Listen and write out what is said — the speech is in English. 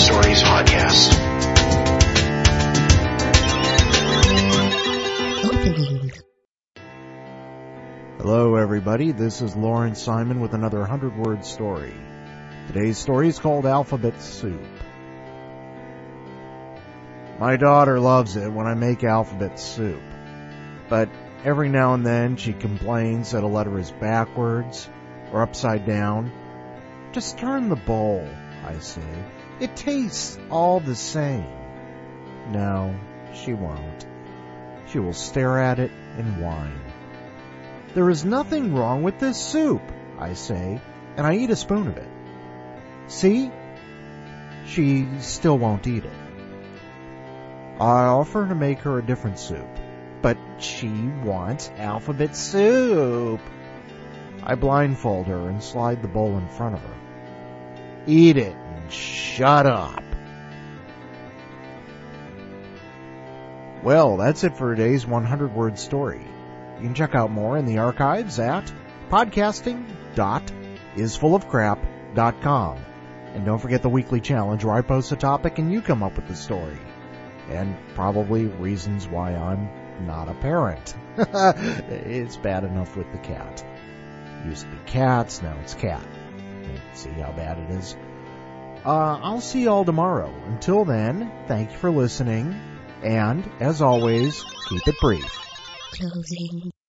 Stories podcast. Hello everybody, this is Lawrence Simon with another 100-word story. Today's story is called Alphabet Soup. My daughter loves it when I make alphabet soup, but every now and then she complains that a letter is backwards or upside down. Just turn the bowl, I say. It tastes all the same. No, she won't. She will stare at it and whine. There is nothing wrong with this soup, I say, and I eat a spoon of it. See? She still won't eat it. I offer to make her a different soup, but she wants alphabet soup. I blindfold her and slide the bowl in front of her. Eat it and shut up. Well, that's it for today's 100-word story. You can check out more in the archives at podcasting.isfullofcrap.com. And don't forget the weekly challenge where I post a topic and you come up with the story. And probably reasons why I'm not a parent. It's bad enough with the cat. It used to be cats, now it's cat. See how bad it is? I'll see you all tomorrow. Until then, thank you for listening. And, as always, keep it brief. Closing